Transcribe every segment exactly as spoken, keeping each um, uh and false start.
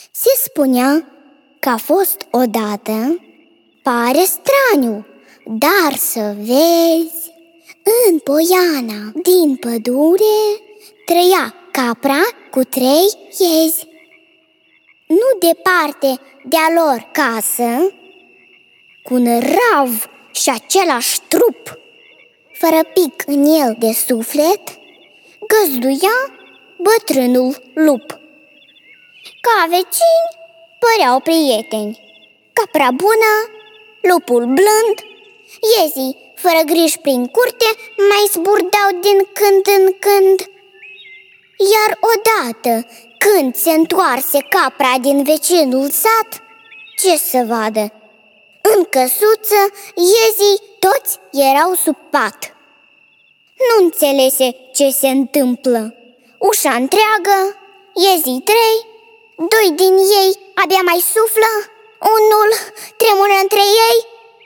Se spunea că a fost odată, pare straniu, dar să vezi, în poiana din pădure trăia capra cu trei iezi. Nu departe de-a lor casă, cu un rav și același trup, fără pic în el de suflet, găzduia bătrânul lup. Ca vecini păreau prieteni, capra bună, lupul blând, iezii fără griji prin curte mai zburdau din când în când. Iar odată, când se întoarse capra din vecinul sat, ce să vadă? În căsuță, iezii toți erau sub pat. Nu înțelese ce se întâmplă. Ușa întreagă, iezii trei, doi din ei abia mai suflă, unul tremură între ei.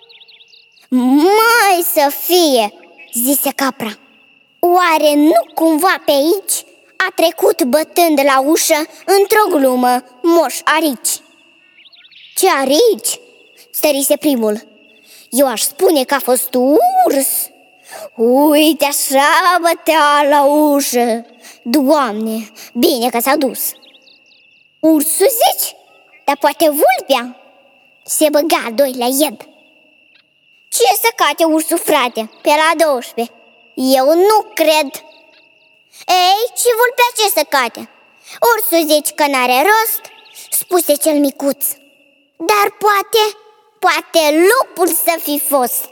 Mai să fie, zise capra, oare nu cumva pe aici a trecut bătând la ușă într-o glumă Moș Arici? Ce arici? Stărise primul. Eu aș spune că a fost urs. Uite așa bătea la ușă. Doamne, bine că s-a dus. Ursul zici? Dar poate vulpea? Se băga doi la ied. Ce să cate ursul, frate, pe la douăsprezece? Eu nu cred. Ei, și vulpea ce să cate? Ursul zici că n-are rost, spuse cel micuț. Dar poate, poate lupul să fi fost.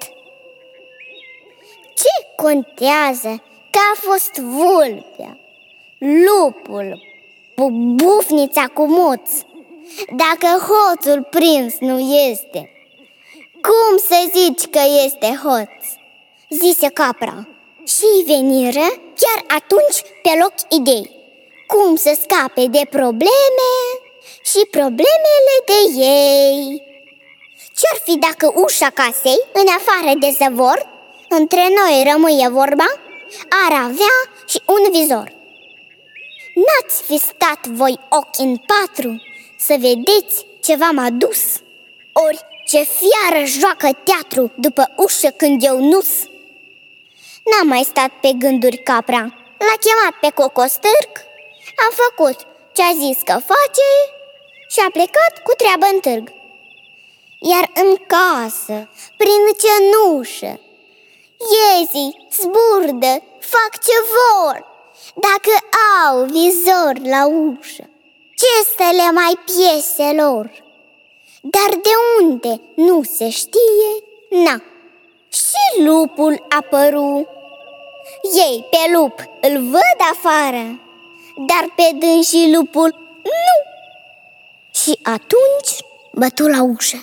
Ce contează că a fost vulpea, lupul, bufnița cu muț, dacă hoțul prins nu este? Cum să zici că este hoț? Zise capra. Și veniră chiar atunci pe loc idei. Cum să scape de probleme și problemele de ei. Ce-ar fi dacă ușa casei, în afară de zăvor, între noi rămâie vorba, ar avea și un vizor? N-ați fi stat voi ochi în patru să vedeți ce v-am adus? Ori ce fiară joacă teatru după ușă când eu nu-s? N-a mai stat pe gânduri capra. L-a chemat pe cocostârc, a făcut ce-a zis că face și a plecat cu treabă în târg. Iar în casă, prin cenușă, iezii zburdă, fac ce vor. Dacă au vizor la ușă, ce să le mai piese lor? Dar de unde nu se știe, na. Și lupul apăru. Ei pe lup îl văd afară, dar pe dânsii lupul nu. Și atunci bătu la ușă.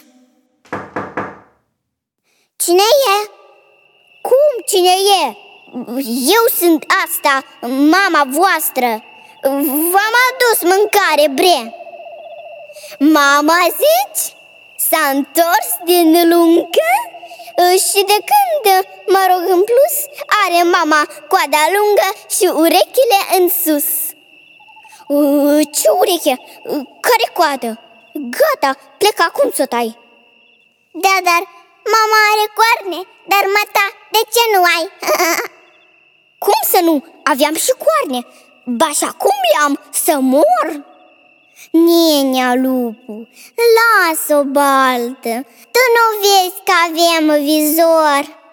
Cine e? Cum cine e? Eu sunt asta, mama voastră. V-am adus mâncare, bre. Mama, zici? S-a întors din luncă? Și de când, mă rog, în plus, are mama coada lungă și urechile în sus. Ce ureche? Care coadă? Gata, plec acum să o tai. Da, dar mama are coarne, dar mata, de ce nu ai? Cum să nu? Aveam și coarne. Ba și acum le-am, să mor. Nenea lupu, lasă-o baltă. Tu nu vezi că avem vizor?